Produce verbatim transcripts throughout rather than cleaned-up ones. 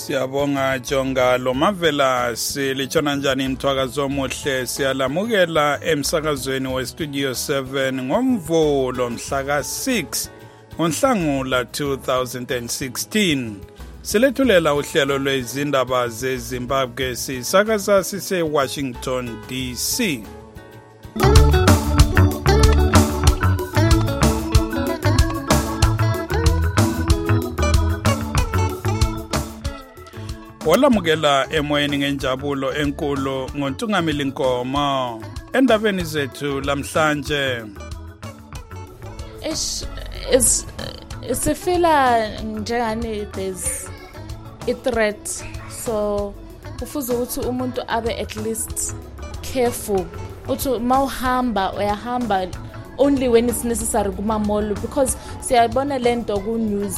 Siyabonga Jonga Lomavela silitshona njani mthwakazo omuhle siyalamukela emsakazweni we Studio seven ngomvulo mhla ka six ngoNhlangula two thousand sixteen. Silethulela uhlelo lwezindaba zeZimbabwe sisakaza sise Washington D C. Olamukela emoyeni ngenjabulo enkulu ngoNtungamili Nkomo endabeni zethu lamhlanje. Is is sifila njengani there's a threat, so kufuze ukuthi umuntu abe at least careful uthi mawuhamba uyahamba only when it's necessary kuma mall, because siyabona lento ku news.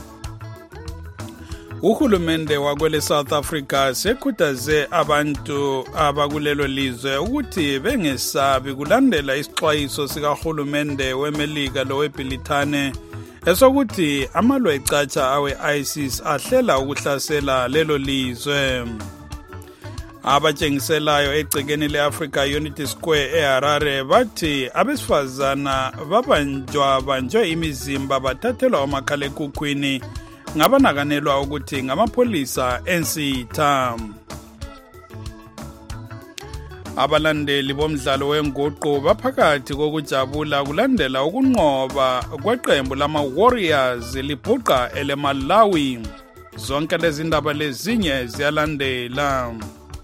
Uhulumende wakwele South Africa sekhuthaze abantu abakulelo lizwe ukuthi bengesabi kulandela isixwayiso sikahulumende weMelika loweBrithani esokuthi amalwe ecatsha awe ISIS ahlela ukuhlasela lelo lizwe. Abatshengiselayo egcekeni leAfrica Unity Square eHarare bathi abesifazana babanjwa banjwe imizimba bathathelwa amakhalekhukhwini ngabanakanelwa ukuthi ngamapolisa ensitha. Abalandeli bomdlalo wenguqu baphakathi kokujabula kulandela ukunqoba kweqembu lama Warriors libhuqa eleMalawi. Zonke lezi ndaba lezinye ziyalandela.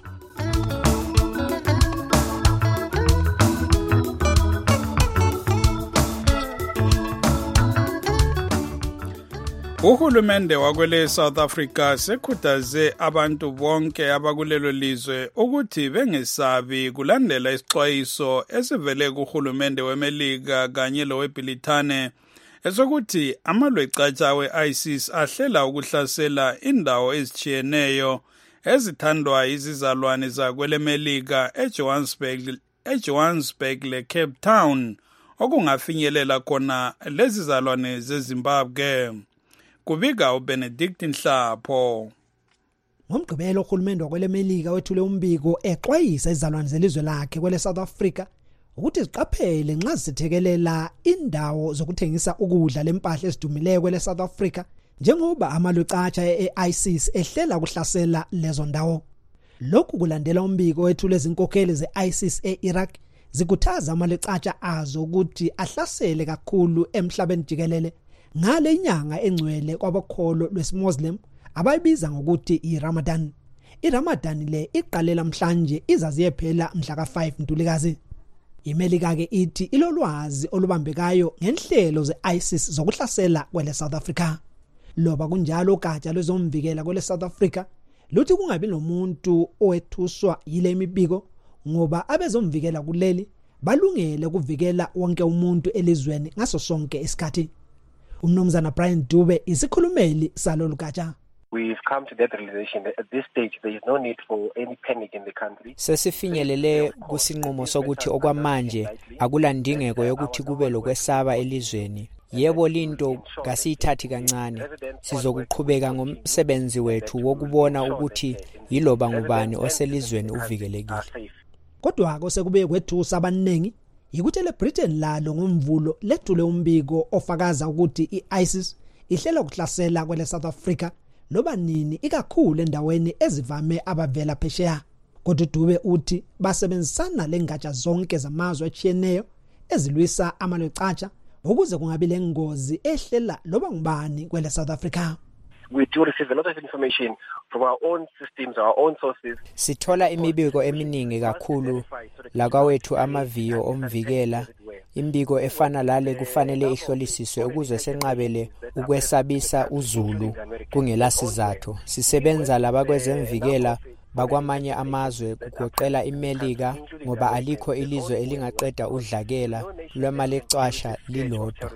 Uhulumende wakwele South Africa sekhuthaze abantu bonke abakulelo lizwe ukuthi bengesabi kulandela isixwayiso esivele kuhulumende weMelika kanye loweBrithani esokuthi amalwe ecatsha we-ISIS ahlela ukuhlasela indawo ezitshiyeneyo ezithandwa izizalwane zakwele Melika eJohannesburg eJohannesburg leCape Town okungafinyelela khona lezi zalwane zeZimbabwe. Kubika uBenedict Nhlapho. Ngomgqibelo uhulumende wakwele Melika wethule umbiko exwayisa izalwane zelizwe lakhe kwele South Africa ukuthi ziqaphele nxa zithekelela indawo zokuthengisa ukudla lempahla ezidumileyo kwele South Africa njengoba amalwe ecatsha e-ISIS ehlela ukuhlasela lezo ndawo. Lokhu kulandela umbiko wethule izinkokheli ze-ISIS e-Iraq zikhuthaza amalwe ecatsha azo ukuthi ahlasele kakhulu emhlabeni jikelele ngale inyanga engcwele kwabakholo lwesiMuslim abayibiza ngokuthi iRamadan. iRamadan le iqalela namhlanje izaziyephela mhla ka five Ntulikazi. iMelika ke ithi ilolwazi olubambekayo ngenhlelo ze-ISIS zokuhlasela kwele South Africa. Loba kunjalo ugatsha lwezomvikela kwele South Africa luthi kungabi nomuntu owethuswa yile mibiko ngoba abezomvikela kuleli balungele ukuvikela wonke umuntu elizweni ngaso sonke isikhathi. Umnumzana Brian Dube isikhulumeli salolu gatsha. We've come to that realization that at this stage there is no need for any panic in the country. Sesifinyelele kusinqumo sokuthi okwamanje akulandingeko yokuthi kube lokwesaba elizweni. Yebo linto kasiyithathi kancane. Sizokuqhubeka ngomsebenzi wethu wokubona ukuthi yiloba ngubani oselizweni uvikelekile. Kodwa kose kwethusa abaningi yikuthi leBritain lalo ngomvulo lethule umbiko ofakaza ukuthi iISIS ihlela ukuhlasela kwele South Africa loba nini ikakhulu endaweni ezivame abavela phesheya. Kodwa Dube uthi basebenzisana lengatsha zonke zamazwe atshiyeneyo ezilwisa amalwe ecatsha ukuze kungabi lengozi ehlela loba ngubani kwele South Africa. We do receive a lot of information from our own systems, our own sources. Sithola imibiko eminingi kakhulu lakawethu amaviyo omvikela. Imbiko efana lale kufanele ihlolisiswe ukuze senqabele ukwesabisa uZulu kungelasizathu. Sisebenza labakwezemvikela bakwamanye amazwe kugoqela iMelika ngoba alikho ilizwe elingaqeda udlakela lwemali ecasha lilodwa.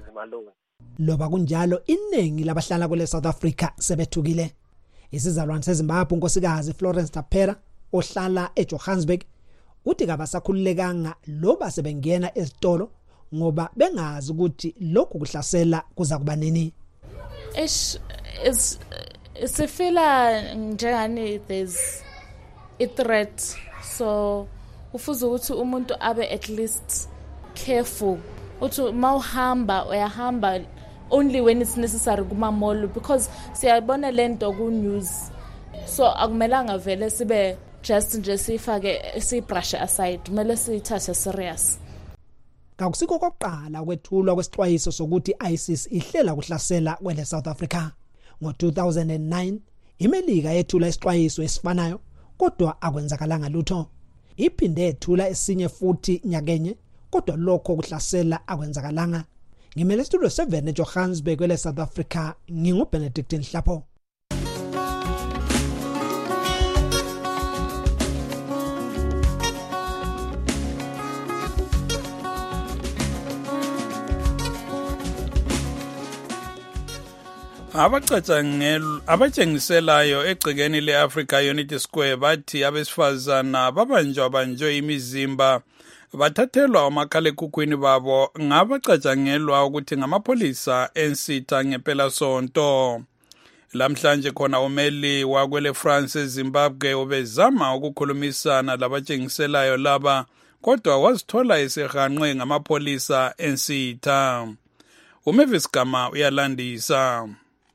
Loba kunjalo iningi labahlala kwele South Africa sebethukile. Isizalwane seZimbabwe unkosikazi Florence Tapera ohlala eJohannesburg uthi kabasakhululekanga loba sebengena ezitolo ngoba bengazi ukuthi lokhu kuhlasela kuza kuba nini. Is is sifila njengani there's a threat, so ufuza ukuthi umuntu abe at least careful uthi mawuhamba uyahamba only when it's necessary kuma mall, because siyabona lento ku news, so akumelanga vele sibe just nje sifake si brush aside, kumele sithathe serious. Kakusiko kokuqala ukwethulwa kwesixwayiso sokuthi ISIS ihlela kuhlasela kwele South Africa. Ngo two thousand nine iMelika yethula isixwayiso esifanayo, kodwa akwenzakalanga lutho. Iphinde yethula esinye futhi nyakenye, kodwa lokho kuhlasela akwenzakalanga. Ngimele studio seven eJohannesburg kwele South Africa, nginguBenedict Nhlapho. Abacatshangelo abatshengiselayo egcekeni leAfrica Unity Square bathi abesifazana babanjwa banjwe imizimba bathathelwa umakhalekhukhwini babo ngabacatshangelwa ukuthi ngamapolisa ensitha ngempela sonto. Lamhlanje khona umeli wakwele France eZimbabwe ubezama ukukhulumisana labatshengiselayo laba, kodwa wazithola esehanqwe ngamapolisa ensitha. uMavis Gama uyalandisa.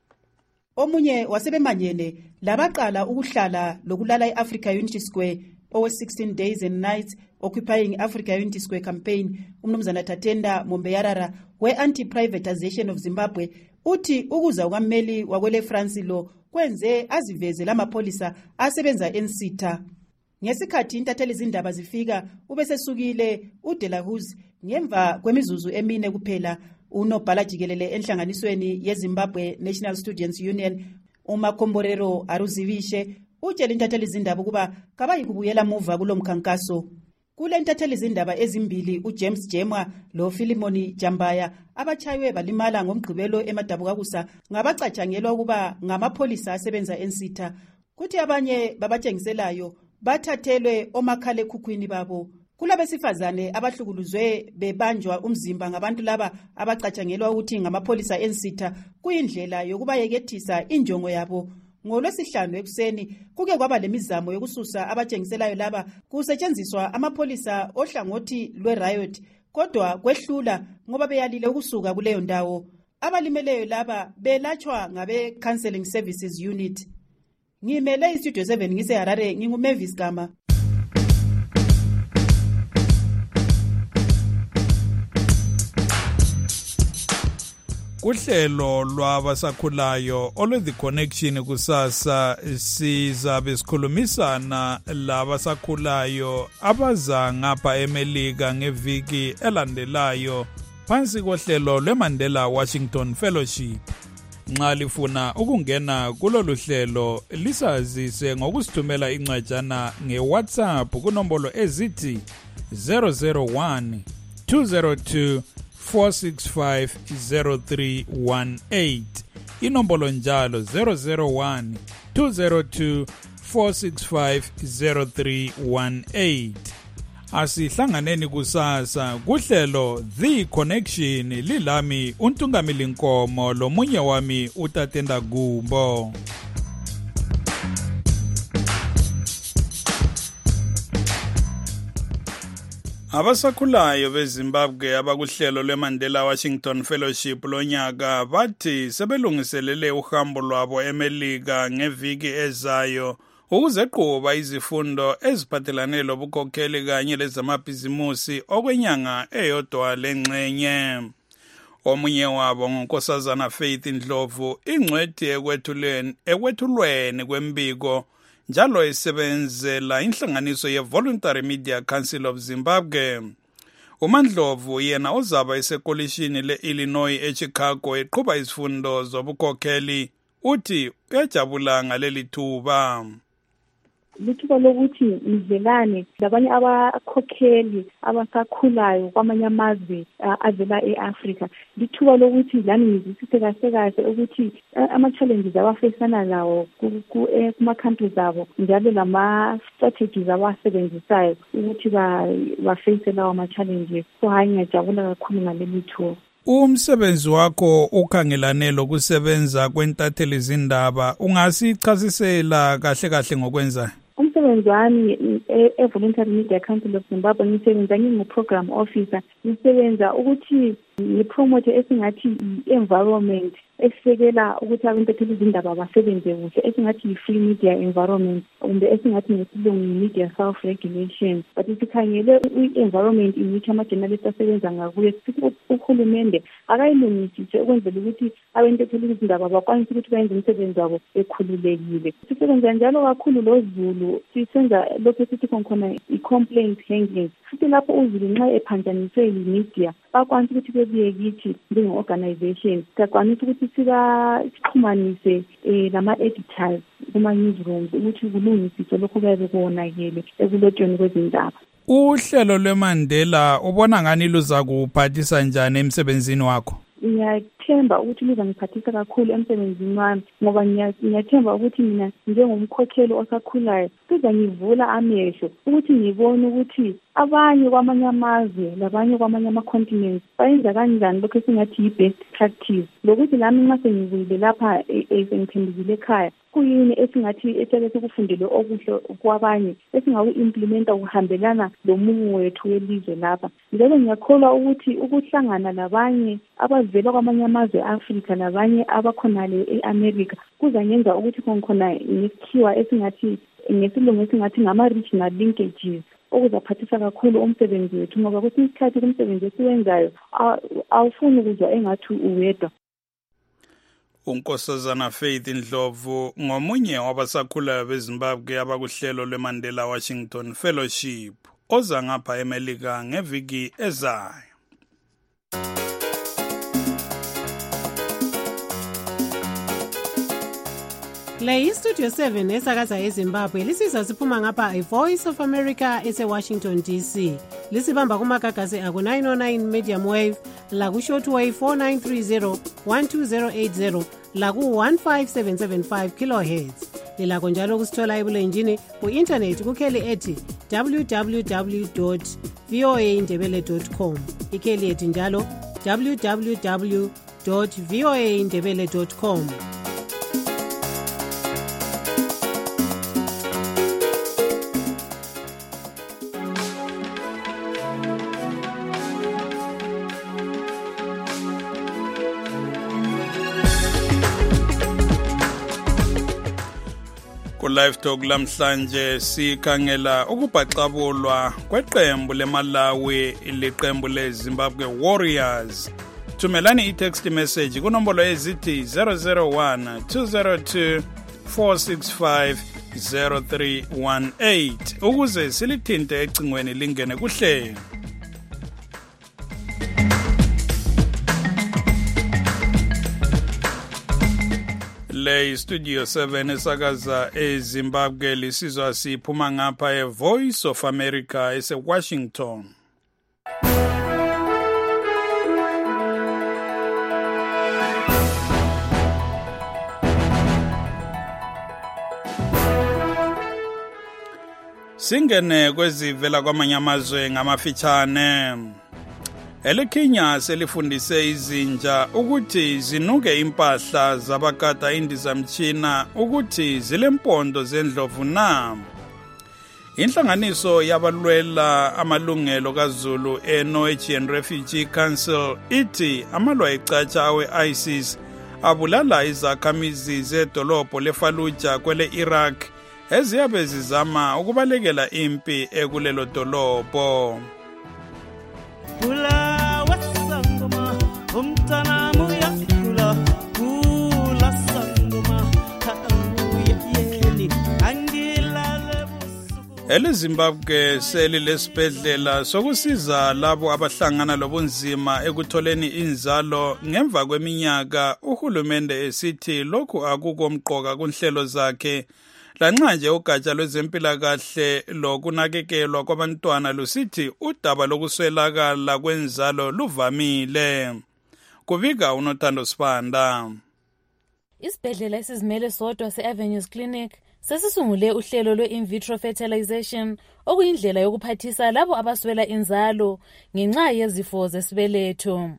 Omunye wasebemanyene labaqala ukuhlala lokulala eAfrica Unity Square over sixteen days and nights occupying Africa Unity Square campaign, umnumzana Tatenda Mombeyarara we anti-privatization of Zimbabwe, uthi ukuza ukammeli wakwele France lo kwenze aziveze lamapolisa asebenza ensitha. Ngesikhathi intatheli izindaba zifika ubesesukile uDelahuz ngemva kwemizuzu emine kuphela. Unobhala jikelele enhlanganisweni yeZimbabwe National Students Union uMakhomborero Aruzivishe utshela intatheli izindaba kuba kabayi kubuyela muva kulomkhankaso. Kule intatheli izindaba ezimbili uJames Jemwa lo Philemon Jambaya abachaywe balimala ngomgqibelo eMadabukakusa ngabacatshangelwa kuba ngamapolisa asebenza ensitha, kuthi abanye babatshengiselayo bathathelwe omakhalekhukhwini babo. Kulabesifazane abahlukuluzwe bebanjwa umzimba ngabantu laba abacatshangelwa ukuthi ngamapolisa ensitha kuyindlela yokubayekethisa injongo yabo. NgoLwesihlanu ekuseni kuke kwaba lemizamo yokususa abatshengiselayo laba kusetshenziswa amapolisa ohlangothi lwe-riot, kodwa kwehlula ngoba beyalile ukusuka kuleyo ndawo. Abalimeleyo laba belatshwa ngabe Counseling Services Unit. Ngimele iStudio seven ngise Harare, nginguMavis Gama. Kuhlelo lwabasakhulayo olwe The Connection kusasa sizabe sikhulumisana labasakhulayo abaza ngapha eMelika ngeviki elandelayo phansi kohlelo lweMandela Washington Fellowship. Nxa lifuna ukungena kulolu hlelo lisazise ngokusithumela incwajana ngeWhatsApp kunombolo ezithi zero zero one two zero two four six five zero three one eight. Inombolo njalo zero zero one two zero two four six five zero three one eight. Asihlanganeni kusasa kuhlelo The Connection, lilami uNtungamili Nkomo lomunye wami uTatenda Gumbo. Abasakhulayo beZimbabwe abakuhlelo lweMandela Washington Fellowship lonyaka bathi sebelungiselele uhambo lwabo eMelika ngeviki ezayo ukuze qoba izifundo eziphathelane lobukhokheli kanye lezamabhizimusi okwenyanga eyodwa lengxenye. Omunye wabo nguNkosazana Faith Ndlovu ingcwethi ekwethulweni ekwethulweni kwembiko njalo isebenzela inhlanganiso ye-Voluntary Media Council of Zimbabwe. uMandlovu yena uzaba esekolishini le-Illinois eChicago eqhuba izifundo zobukhokheli, uthi uyajabula ngaleli thuba. Lithuba lokuthi ngizelane labanye abakhokheli abasakhulayo kwamanye amazwe avela eAfrica. Lithuba lokuthi lami ngizisise kahle kahle ukuthi ama-challenges abafesana lawo kuma-countries abo njalo lama-strategies abawasebenzisayo ukuthi bafeyise lawo ama-challenges. So hayi ngiyajabula kakhulu ngaleli thuba. Umsebenzi wakho ukhangelane lokusebenza kwentatheli zindaba ungasichasisela kahle kahle ngokwenza? Umsebenzi wami e-Voluntary Media Council of Zimbabwe ngisebenza ngingu-program officer. Ngisebenza ukuthi ngipromote esingathi i-environment esisekela ukuthi abentatheli zindaba basebenze kuhle, esingathi yi-free media environment kumbe esingathi ngesilungu yi-media self-regulation. But sikhangele i-environment in which ama-journalists asebenza ngakuyo, sithi uhulumende akayilungisise ukwenzela ukuthi abentatheli zindaba bakwanise ukuthi bayenze umsebenzi wabo bekhululekile. Sisebenza njalo kakhulu loZulu, sisenza lokho sithi khona i-complaint handling. Futhi lapho uZulu nxa ephanjaniswe yi-media bakwanise ukuthi bebuye kithi njenge-organization, sakwanise ukuthi sixhumanise nama-editors kuma-newsrooms ukuthi kulungisiswe lokho kuyabe kuwonakele ekulotshweni kwezindaba. Uhlelo lweMandela ubona ngani luza kuphathisa njani emsebenzini wakho? Ngiyathemba ukuthi luza ngiphathisa kakhulu emsebenzini wami ngoba ngiyathemba ukuthi mina njengomkhokheli osakhulayo kuza ngivula amehlo ukuthi ngibone ukuthi abanye kwamanye amazwe labanye kwamanye ama-continents bayenza kanjani lokho esingathi yi-best practice, lokuthi nami nxa sengibuyile lapha sengiphendukile ekhaya kuyini esingathi esake sikufundele okuhle kwabanye esingaku-implementa ukuhambelana lomunye wethu welizwe lapha. Njalo ngiyakholwa ukuthi ukuhlangana labanye abavela kwamanye amazwe e-Afrika labanye abakhonale e-America kuzangenza ukuthi khona ngesikhiwa esingathi ngesilungu esingathi ngama-regional linkages okuzaphathisa kakhulu umsebenzi wethu ngoba kwesinye isikhathi kumsebenzi esiwenzayo awufuni ukuzwa engathi uwedwa. uNkosazana Faith Ndlovu ngomunye wabasakhulayo beZimbabwe abakuhlelo lweMandela Washington Fellowship oza ngapha eMelika ngeviki ezayo. Le iStudio seven esakaza eZimbabwe lisizwa siphuma ngapha iVoice of America ese-Washington D C. Lisibamba kumagagasi aku nine oh nine medium wave, laku shortwave four nine three zero, one two zero eight zero, laku one five seven seven five kilohertz. Lilakho njalo kusithola ebulenjini ku-internet kukheli ethi w w w dot v o a ndebele dot com. Ikheli ethi njalo w w w dot v o a ndebele dot com. Live Talk lamhlanje sikhangela ukubhaqabulwa kweqembu leMalawi leqembu leZimbabwe Warriors. Thumelani i-text message kunombolo ezithi zero zero one two zero two four six five zero three one eight ukuze silithinte ecingweni lingene kuhlelo. Le Studio seven esakaza eZimbabwe lisizwa siphuma ngapha eVoice of America ese-Washington. Singene kwezivela kwamanye amazwe ngamafitshane. EleKenya selifundise izinja ukuthi zinuke impahla zabakata indizamtshina ukuthi zilempondo zendlovu na. Inhlanganiso yabalwela amalungelo kaZulu e-Norwegian Refugee Council ithi amalwa ecatsha awe-I S I S abulala izakhamizi zedolobho leFallujah kwele Iraq eziyabe zizama ukubalekela impi ekulelo dolobho. Kula wasangoma umtana muya kula kula sangoma uya yeli angilale busuku. EleZimbabwe selilesibhedlela sokusiza labo abahlangana lobunzima ekutholeni inzalo ngemva kweminyaka. Uhulumende esithi lokhu akukomqoka kunhlelo zakhe lanxa nje ugatsha lwezempilakahle lokunakekelwa kwabantwana lusithi udaba lokuswelakala kwenzalo luvamile. Kubika uNothando Sibanda. Isibhedlela esizimele sodwa se-Avenues Clinic sesisungule uhlelo lwe-in vitro fertilization okuyindlela yokuphathisa labo abaswela inzalo ngenxa yezifo zesibeletho.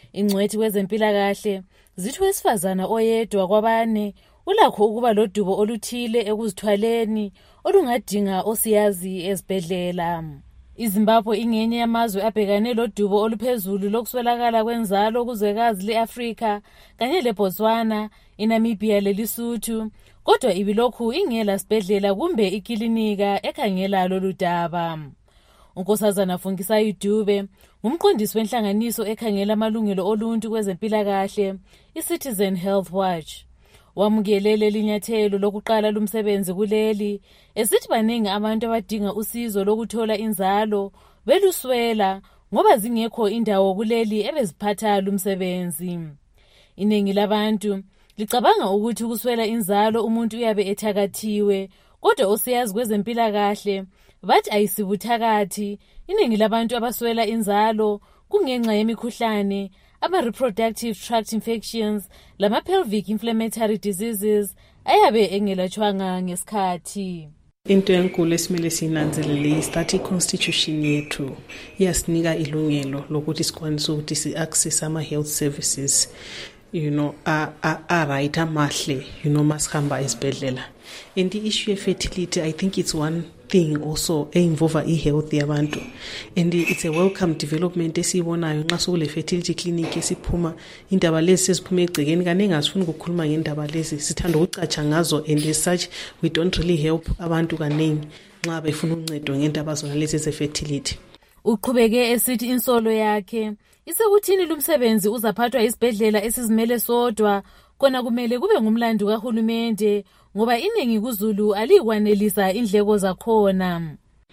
Ingcwethi kwezempilakahle zithi wesifazana oyedwa kwabane ulakho ukuba lodubo oluthile ekuzithwaleni olungadinga osiyazi ezibhedlela. iZimbabwe ingenye yamazwe abhekane lodubo oluphezulu lokuswelakala kwenzalo kuzwekazi le-Afrika kanye leBotswana, iNamibia leLesotho, kodwa ibilokhu ingela sibhedlela kumbe ikilinika ekhangela lolu daba. uNkosazana Fungisayo Dube ngumqondisi wenhlanganiso ekhangela amalungelo oluntu kwezempilakahle iCitizen Health Watch. Wamukele leli nyathelo lokuqala lumsebenzi kuleli esithi baningi abantu abadinga usizo lokuthola inzalo beluswela ngoba zingekho indawo kuleli ebeziphatha lumsebenzi. Iningi labantu licabanga ukuthi ukuswela inzalo umuntu uyabe ethakathiwe, kodwa osiyazi kwezempilakahle bathi ayisibuthakathi. Iningi labantu abaswela inzalo kungenxa yemikhuhlane, ama-reproductive tract infections lama-pelvic inflammatory diseases ayabe engelatshwanga ngesikhathi. Into enkulu esimele sinanzelele istati i-constitution yethu iyasinika ilungelo lokuthi sikwanise ukuthi si-access ama-health services you know a a, a right amahle you know masihamba esibhedlela. And the issue of fertility, I think it's one thing also involve i-health yabantu, and it's a welcome development esibonayo nxa sokule fertility clinic esiphuma indaba lezi seziphuma egcekeni kaningi asifuni ukukhuluma ngendaba lezi, sithanda ukucatsha ngazo, and as such we don't really help abantu kaningi nxa befuna uncedo ngendaba zona lezi ze-fertility. Uqhubeke esithi insolo yakhe isekuthini lumsebenzi uzaphathwa isibhedlela esizimele sodwa, kona kumele kube ngumlando kahulumende ngoba iningi kuZulu alikwanelisa indleko zakhona.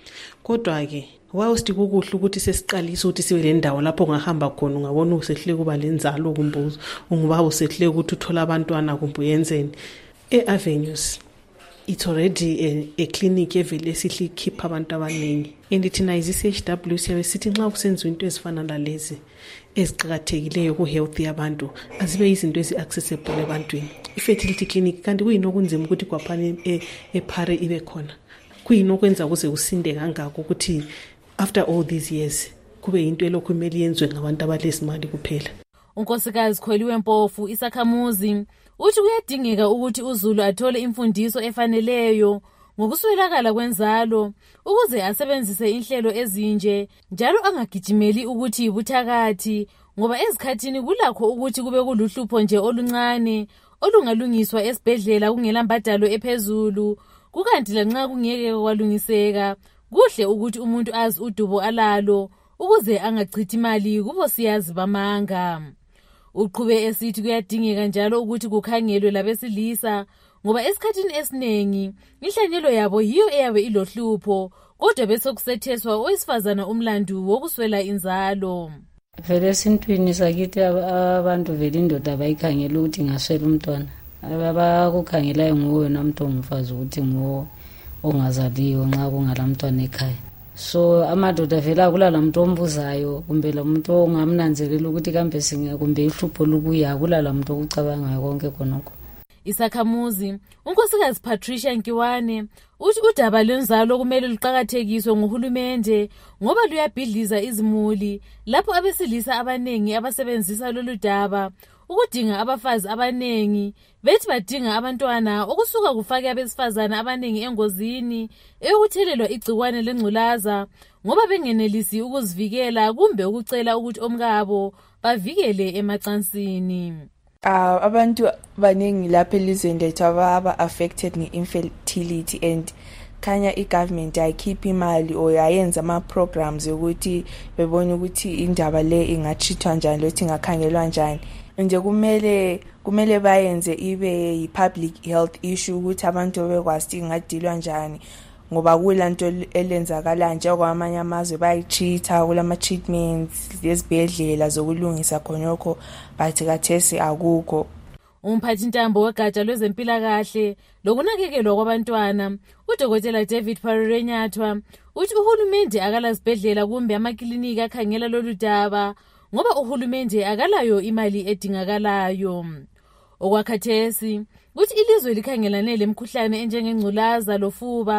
Kodwa ke whilst kukuhle ukuthi sesiqalisa ukuthi sibe lendawo lapho ungahamba khona ungabona usehle kuba lenzalo kumbuzo unguba usehle ukuthi uthola abantwana kumbe uyenzeni e-avenues, it's already a, a clinic evele esihle keep abantu abaningi, and thina is I-C H W siyabe sithi nxa kusenziwa into ezifana nalezi eziqhakathekileyo ku-health yabantu azibe izinto ezi-accessible ebantwini. I-fertility clinic kanti kuyini okunzima ukuthi kwaphane ephare ibe khona? Kuyini okwenza kuze kusinde kangako ukuthi after all these years kube into elokhu imeli yenzwe ngabantu abalezimali kuphela? uNkosikazi Khweliwe Mpofu isakhamuzi uthi kuyadingeka ukuthi uZulu athole imfundiso efaneleyo ngokuswelakala kwenzalo ukuze asebenzise inhlelo ezinje njalo angagijimeli ukuthi ibuthakathi, ngoba ezikhathini kulakho ukuthi kube kuluhlupho nje oluncane olungalungiswa esibhedlela kungela mbadalo ephezulu, kukanti lanxa kungeke kwalungiseka kuhle ukuthi umuntu azi udubo alalo ukuze angachithi imali kubo siyazi bamanga. Uqhube esithi kuyadingeka njalo ukuthi kukhangelwe labesilisa ngoba esikhathini esiningi inhlanyelo yabo yiyo eyabe ilohlupho, kodwa bese kusetheswa owesifazana umlandu wokuswela inzalo. Vele esintwini sakithi abantu vele indoda abayikhangela ukuthi ngaswela umntwana, abakukhangelayo nguwe namuntu ongumfazi ukuthi nguwo ongazaliwe nxa kungala mntwana ekhaya. So amadoda vela kulala muntu ombuzayo kumbe la muntu ongamnanzelela ukuthi kambe singa kumbe ihlupho lubuya, kulala muntu okucabangayo konke khonokho. Isakhamuzi uNkosikazi Patricia Nkiwane uthi udaba lwenzalo kumele luqhakathekiswe ngohulumende ngoba luyabhidliza izimuli lapho abesilisa abanengi abasebenzisa lolu daba ukudinga abafazi abanengi bethi badinga abantwana okusuka kufake abesifazana abanengi engozini eyokuthelelwa igcikwane lengculaza ngoba bengenelisi ukuzivikela kumbe ukucela ukuthi omkabo bavikele emacansini. Uh, abantu baningi lapha elizweni lethu ababa affected nge-infertility, and khanya i-government ayikhiphi imali or yayenza ama-programs yokuthi bebone ukuthi indaba le ingatrithwa njani, lokuthi ingakhangelwa njani. Nje kumele kumele bayenze ibe yi-public health issue ukuthi abantu bekwazi ingadilwa njani, ngoba kulanto elenzakala nje kwamanye amazwe bayichitha kulama treatments lezibhedlela zokulungisa khonokho, but kathesi akukho. Umphathi ntambo wegatsha lwezempilakahle lokunakekelwa kwabantwana uDokotela David Parirenyathwa uthi uhulumende akala sibhedlela kumbe amaklinika akhangela lolu daba ngoba uhulumende akalayo imali edingakalayo. Okwakhathesi uthi ilizwe likhangelane lemkhuhlane enjengengculaza lofuba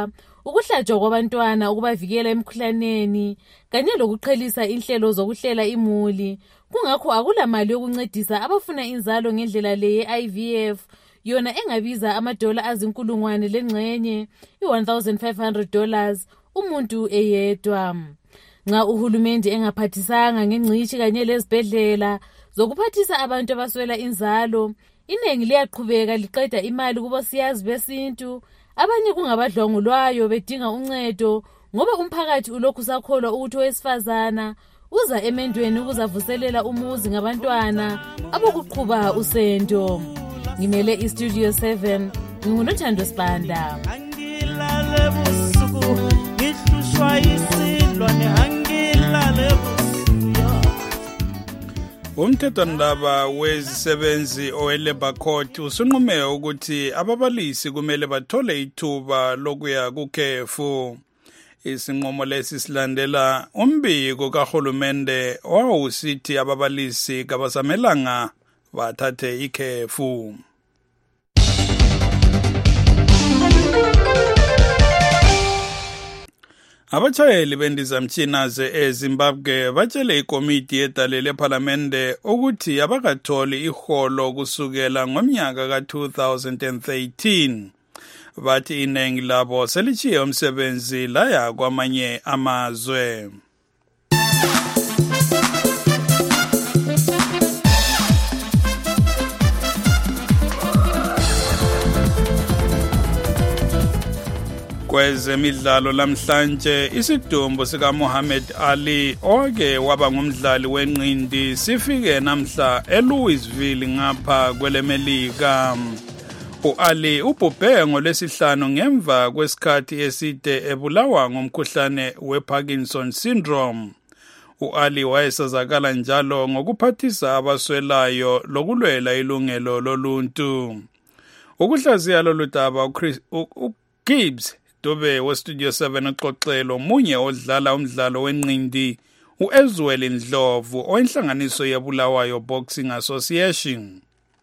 ukuhlatshwa kwabantwana ukubavikela emkhuhlaneni kanye lokuqhelisa inhlelo zokuhlela imuli. Kungakho akulamali yokuncedisa abafuna inzalo ngendlela le ye-I V F yona engabiza amadola azinkulungwane lengxenye i-one thousand five hundred dollars umuntu eyedwa. Nxa uhulumende engaphathisanga ngengcishi kanye lezibhedlela zokuphathisa abantu abaswela inzalo, iningi liyaqhubeka liqeda imali kubosiyazi besintu, abanye kungabadlwangulwayo bedinga uncedo ngoba umphakathi ulokhu sakholwa ukuthi owesifazana uza emendweni ukuzavuselela umuzi ngabantwana abokuqhuba usendo. Ngimele iStudio seven, ngingunothando Sibanda. Angilale busuku ngihlushwa isilwane angilale busuku. Umthethwandaba wezisebenzi owe-Labour Court usunqume ukuthi ababalisi kumele bathole ithuba lokuya kukhefu. Isinqumo lesi silandela umbiko kahulumende owawusithi ababalisi kabasamelanga bathathe ikhefu. Abachayeli bendizamtshina ze-Zimbabwe batshele ikomiti yedale lephalamende ukuthi abakatholi iholo kusukela ngomnyaka ka two thousand thirteen. Bathi inengi labo selichiye umsebenzi laya kwamanye amazwe. Kwezemidlalo lamhlanje isidumbu sika Muhammad Ali oke waba ngumdlali wenqindi sifike namhla eLouisville ngapha kwelemelika. U-Ali ubhubhe ngolesihlanu ngemva kwesikhathi eside ebulawa ngomkhuhlane we-Parkinson syndrome. U-Ali wayesazakala njalo ngokuphathisa abaswelayo lokulwela ilungelo loluntu. Ukuhlaziya lolu daba uGibbs Dube weStudio seven uxoxelo munye odlala umdlalo wenqindi uEzweli Ndlovu owenhlanganiso yebulawayo Boxing Association.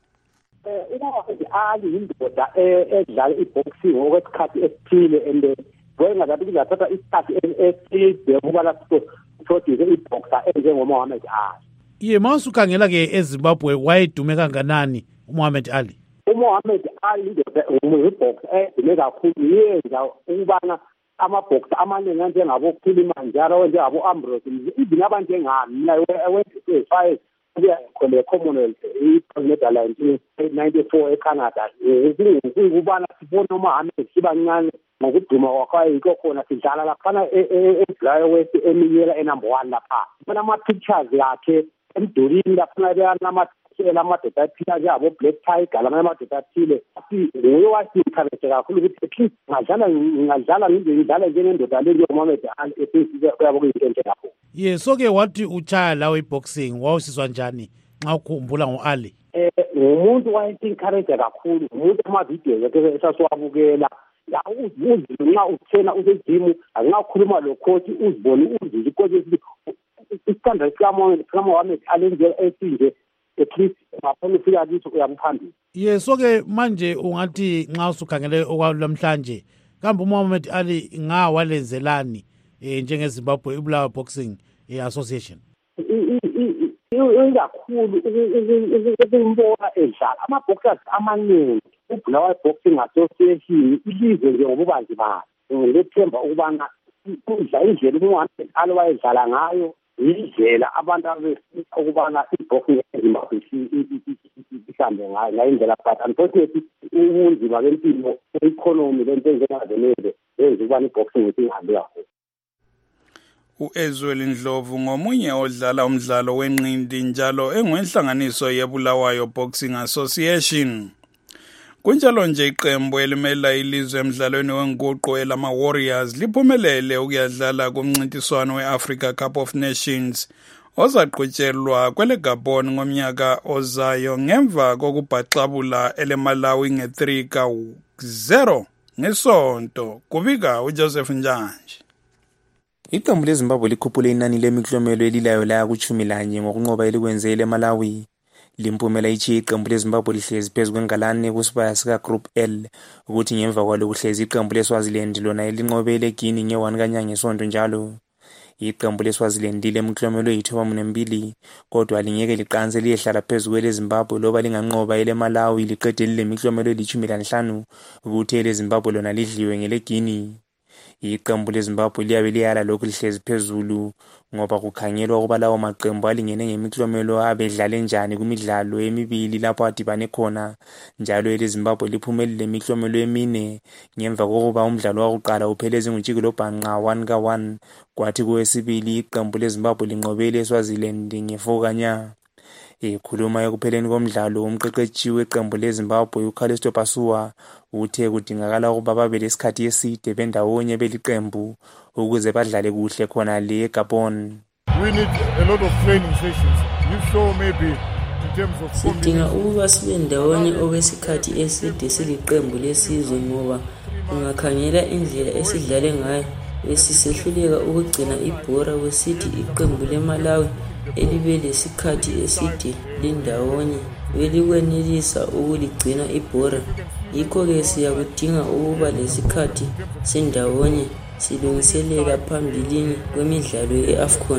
Ali indoda edlala iboxing okwesikhathi esithile and ngoyenga zathi kuzathatha isikhathi eside ukuba lapho produce iboxer enjengoMuhammad Ali. Ye masukhangela ke eZimbabwe wayedume kanganani uMuhammad Ali? uMuhammad Ali indoda umuboxer edume kakhulu yenza ukubana amabhoxer amaningi anjengabo Kilimanjaro njengabo Ambrose even abantu engami mina went to five kuya khona Commonwealth i-Netherlands ninety-four eCanada. Ukubana sibona uMuhammad sibancane ngokuduma kwakhe yinto khona sidlala laphana eBlair West eminyela enumber one lapha. Bona ama-pictures yakhe emdulini laphana nama amadoda athile njengabo Black Tiger lamanye amadoda athile. Nguye wasikhabeje kakhulu ukuthi at least ngadlala ngadlala ngidlala njengendoda le njengoMuhammad Ali kuyabo kuyinto enhle lapho. Ye soke wathi uchaya lawo iboxing wawusizwa njani nxa ukhumbula ngoAli? Eh umuntu wayenencourage kakhulu, umuntu amavideo yakhe esasiwabukela la uzibuze nxa uthena usegym angakhuluma lo coach uzibone uzizwe coach isikanda sikamona sikamona alenze esinje at least ngaphambi fika kithi uyamphambili. Ye soke manje ungathi nxa usukhangele okwalamhlanje kambe uMuhammad Ali ngawalenzelani eh njengeZimbabwe ibulawa Boxing Association? Kakhulu ukumbona edlala ama-boxers amaningi ubulawa Boxing Association ilizwe nje ngobubanzi bayo. Ngilethemba ukubana indlela uMuhammad Ali wayedlala ngayo indlela abantu abefisa ukubana iboxing eZimbabwe ihambe ngayo ngayindlela but unfortunately ubunzima bempilo economy lento enjengazelele yenza ukubana iboxing ingahambi kakhulu. uEzweli Ndlovu ngomunye odlala umdlalo wenqindi njalo engwenhlanganiso yebulawayo Boxing Association. Kunjalo nje iqembu elimela ilizwe emidlalweni wenguqu elama Warriors liphumelele ukuyadlala kumncintiswano weAfrica Cup of Nations ozaqhutshelwa kwele Gabon ngomnyaka ozayo ngemva kokubhaxabula eleMalawi nge three ka zero ngesonto. Kubika uJoseph Njanje. Iqembu leZimbabwe likhuphule inani lemiklomelo elilayo laya kuchumi lanye ngokunqoba elikwenzele eMalawi. limpumela ichiye iqembu leZimbabwe lihlezi phezu kwengalane kusibaya sika Group L ukuthi ngemva kwalo kuhlezi iqembu leSwaziland lona elinqobele eGuinea nge-one kanyanga ngesonto njalo. Iqembu leSwaziland lemklomelo yithoba munembili kodwa lingeke liqanse liyehlala phezu kweleZimbabwe loba linganqoba eleMalawi liqede lemiklomelo elithumi lanhlanu ukuthi eleZimbabwe lona lidliwe ngeleGuinea. Iqembu leZimbabwe liyabe liyala lokhu lihlezi phezulu ngoba kukhangelwa ukuba lawo maqembu alingene ngemiklomelo abedlale njani kumidlalo emibili lapho adibane khona njalo eleZimbabwe liphumelele imiklomelo emine ngemva kokuba umdlalo wokuqala uphele ezingutshikilo bhanqa one ka one kwathi kowesibili iqembu leZimbabwe linqobele eSwaziland nge-four kanya. Ekhuluma ekupheleni komdlalo umqeqeshi weqembu leZimbabwe uCalisto Pasua uthe kudingakala ukuba babe lesikhathi eside bendawonye beliqembu ukuze badlale kuhle khona le eGabon. We need a lot of training sessions. You show maybe in terms of sidinga ukuba sibe ndawonye okwesikhathi eside siliqembu lesizwe ngoba ungakhangela indlela esidlale ngayo besisehluleka ukugcina ibhora wesithi iqembu leMalawi elibe lesikhathi eside lindawonye belikwenelisa ukuligcina ibhora. Yikho-ke siyakudinga ukuba lesikhathi sindawonye silungiselela phambilini kwemidlalo ye-AFCON.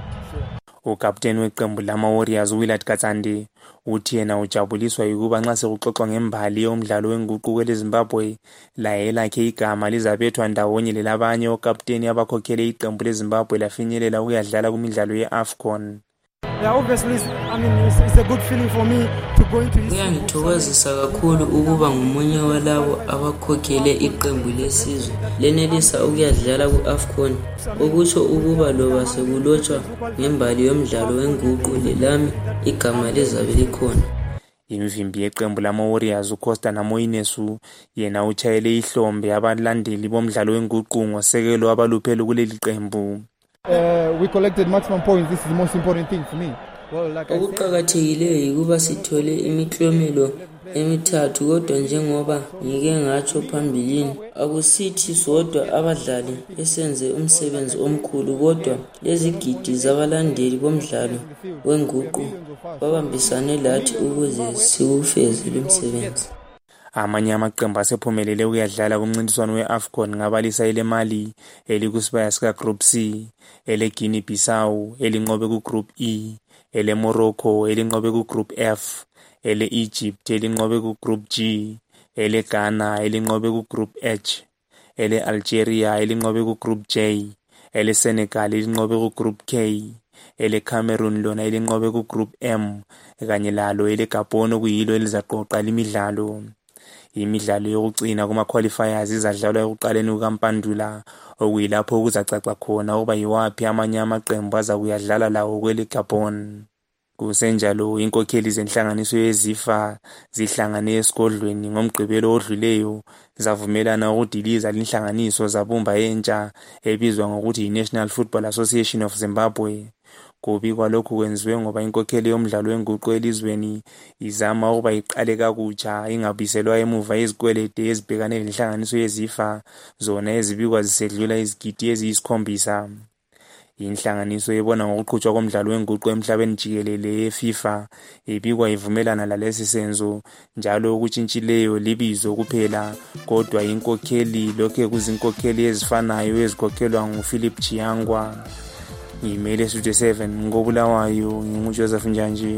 Ukapteni weqembu lama-Warriors Willard Katsande uthi yena ujabuliswa ukuba nxa sekuxoxwa ngembali yomdlalo wenguquko eleZimbabwe laye lakhe igama lizabethwa ndawonye lelabanye okapteni abakhokhele iqembu leZimbabwe lafinyelela ukuyadlala kumidlalo ye-AFCON. Yeah, obviously, I mean, it's, it's a good feeling for me to go into this. Kuyangithokozisa kakhulu ukuba ngomunye walabo abakhokhele iqembu lesizwe lenelisa ukuyadlala ku-AFCON okusho ukuba loba sekulotshwa ngembali yomdlalo wenguqu lelami igama lizabe likhona. Imvimbi yeqembu lama-Warriors uCosta Namoinesu yena utshayele ihlombe abalandeli bomdlalo wenguqu ngosekelo abaluphele kuleli qembu. Uh, we collected maximum points. This is the most important thing for me. Well, like I said, okuqakathekileyo ukuba sithole imiklomelo emithathu kodwa njengoba ngike ngatsho phambilini akusithi sodwa abadlali esenze umsebenzi omkhulu kodwa lezigidi zabalandeli bomdlalo wenguqu babambisane lathi ukuze siwufeze lo msebenzi. Amanye amaqembu asephumelele ukuyadlala kumncintiswano we-AFCON ngabalisa eleMali elikusibaya sika Group C, eleGuinea Bissau elinqobe kuGroup E, eleMorocco elinqobe kuGroup F, ele-Egypt elinqobe kuGroup G, eleGhana elinqobe kuGroup H, ele-Algeria elinqobe kuGroup J, eleSenegal elinqobe kuGroup K, eleCameroon lona elinqobe kuGroup M kanye lalo eleGabon okuyilo elizaqoqa imidlalo. Imidlalo yokucina kuma-qualifiers izadlalwa ekuqaleni kukaMpandula okuyilapho kuzacaca khona ukuba yiwaphi amanye amaqembu aza kuyadlala lawo kweleGabon. Kusenjalo inkokheli zenhlanganiso yeZIFA zihlangane esigodlweni ngomgqibelo odluleyo zavumelana ukudiliza linhlanganiso zabumba entsha ebizwa ngokuthi yi-National Football Association of Zimbabwe. Kubi kwalokhu kwenziwe ngoba inkokheli yomdlalo wenguqu elizweni izama ukuba iqale kakutsha ingabiselwa emuva izikwelede ezibhekane lenhlanganiso yeZIFA zona ezibikwa zisedlula izigidi eziyisikhombisa. Inhlanganiso ebona ngokuqhutshwa komdlalo wenguqu emhlabeni jikelele yeFIFA ibikwa ivumelana lalesi senzo njalo ukutshintshileyo libizo kuphela kodwa inkokheli lokho kuzinkokheli ezifanayo ezikhokhelwa nguPhilip Chiyangwa. Ngimele Studio seven ngobulawayo nginguJoseph Njanje.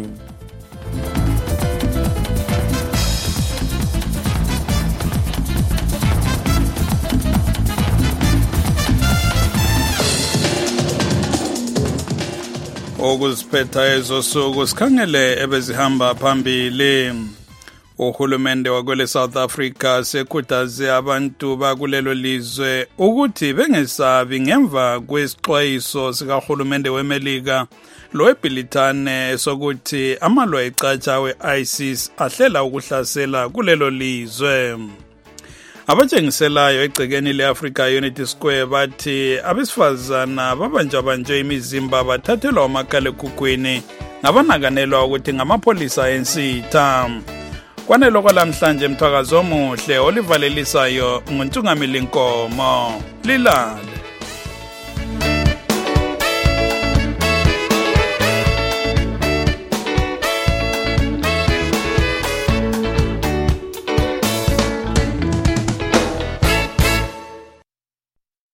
Okuziphetha ezosuku sikhangele ebezihamba phambili. Uhulumende wakwele South Africa sekhuthaze abantu bakulelo lizwe ukuthi bengesabi ngemva kwesixwayiso sikahulumende weMelika loebhilithane sokuthi amalwa ecatsha we-ISIS ahlela ukuhlasela kulelo lizwe. Abatshengiselayo egcekeni le-Africa Unity Square bathi abesifazana babanjwabanjwe imizimba bathathelwa umakhalekhukhwini ngabanakanelwa ukuthi ngamapolisa ensitha. Kwanelo kwalamhlanje mthwakazi omuhle olivalelisayo nguNtungamili Nkomo. Lilale.